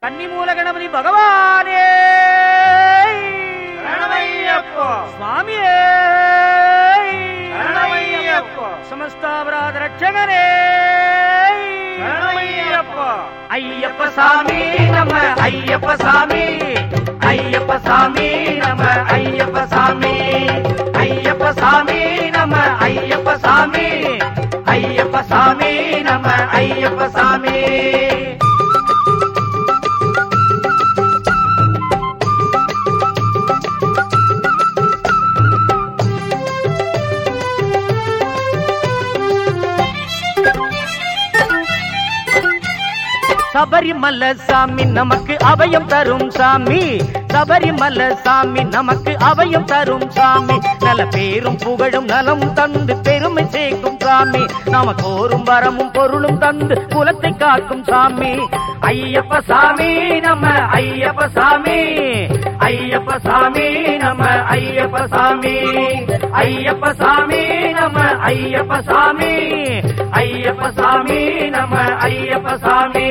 கன்னிமூல கணபதி பகவானே சரணமையப்பா சுவாமியே சரணமையப்பா சமஸ்தாபராத ரட்சகனே சரணமையப்பா ஐயப்ப சாமி நம ஐயப்ப சாமி ஐயப்ப சாமி நம ஐயப்ப சாமி ஐயப்ப சாமி நம ஐயப்ப சாமி ஐயப்ப சாமி நம ஐயப்ப சாமி சபரிமலை சாமி நமக்கு அபயம் தரும் சாமி சபரிமலை சாமி நமக்கு அபயம் தரும் சாமி நல்ல பேரும் புகழும் நலமும் தந்து பெருமை சேர்க்கும் சாமி நாம கோரும் வரமும் பொருளும் தந்து குலத்தை காக்கும் சாமி ஐயப்ப சாமி நம்ம ஐயப்ப சாமி ஐயப்ப சாமி நம்ம ஐயப்ப சாமி ஐயப்ப சாமி நம்ம ஐயப்ப சாமி ஐயப்ப சாமி நம்ம ஐயப்ப சாமி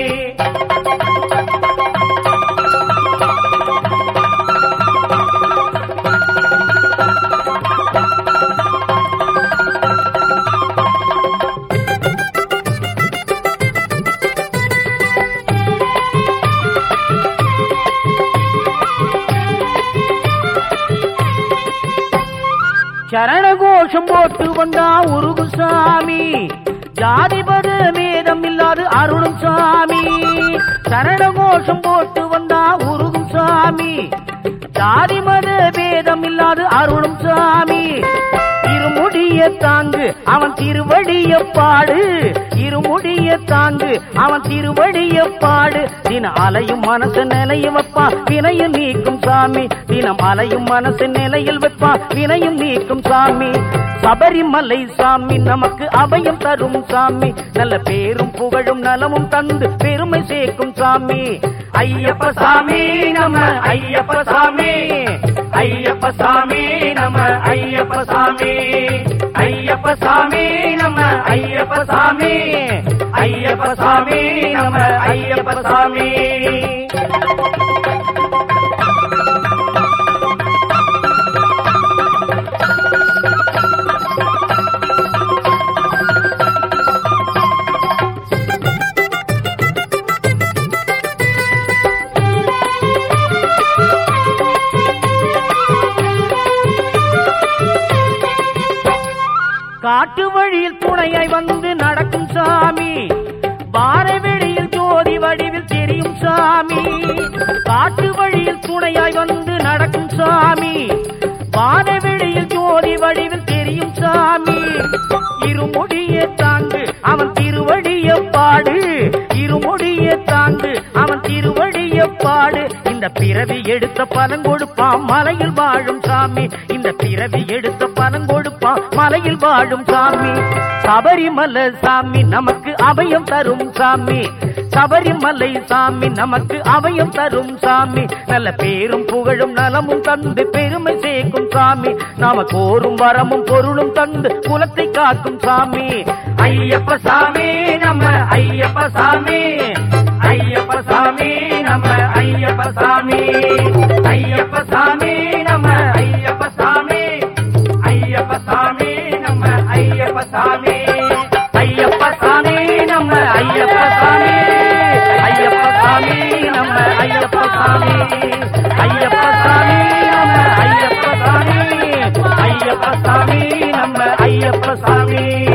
சரண கோஷம் போட்டு வந்தா உருகு சாமி ஜாதிபத மேதம் இல்லாது அருளும் சாமி சரண கோஷம் போட்டு வந்தா உருகும் சாமி ஜாதிமத பேதம் இல்லாது அருளும் சாமி இருமுடிய தாங்கு அவன் திருவடிய பாடு இருமுடிய தாங்கு அவன் திருவடிய பாடு தினம் அலையும் மனசு நிலையும் வைப்பா வினையும் நீக்கும் சாமி தினம் அலையும் மனசு நிலையில் வைப்பா வினையும் நீக்கும் சாமி சபரிமலை சாமி நமக்கு அபயம் தரும் சாமி நல்ல பேரும் புகழும் நலமும் தந்து பெருமை சேர்க்கும் சாமி ஐயப்ப சாமி நம ஐயப்ப சாமி ஐயப்ப சாமி நம ஐயப்ப சாமி ஐயப்ப சாமி நம ஐயப்ப சாமி ஐயப்ப சாமி நம ஐயப்ப சாமி காட்டு வழியில் துணையாய் வந்து நடக்கும் சாமி வாரவெளியில் ஜோதி வடிவில் தெரியும் சாமி காட்டு வழியில் துணையாய் வந்து நடக்கும் சாமி வாரவெளியில் ஜோதி வடிவில் தெரியும் சாமி இருமுடிய தாங்கு அவன் திருவடிய பாடு இருமுடிய தாங்கு அவன் திருவடிய பாடு இந்த பிறவி எடுத்த பலன் கொடுப்பான் மலையில் வாழும் சாமி இந்த பிறவி எடுத்த பலன் கொடுப்பான் மலையில் வாழும் சாமி சபரிமலை சாமி நமக்கு அபயம் தரும் சாமி சபரிமலை சாமி நமக்கு அபயம் தரும் சாமி நல்ல பேரும் புகழும் நலமும் தந்து பெருமை சேர்க்கும் சாமி நாம கோரும் வரமும் பொருளும் தந்து குலத்தை காக்கும் சாமி ஐயப்ப சாமி நம்ம ஐயப்ப சாமி ஐயப்ப சாமி நம்ம ஐயப்ப சாமி ஐயப்ப சாமி நம்ம ஐயப்ப சாமி ஐயப்ப சாமி நம்ம ஐயப்ப சாமி ஐயப்ப சாமி நம்ம ஐயப்ப சாமி ஐயப்ப சாமி நம்ம ஐயப்ப சாமி ஐயப்ப சாமி நம்ம ஐயப்ப சாமி ஐயப்ப சாமி நம்ம ஐயப்ப சாமி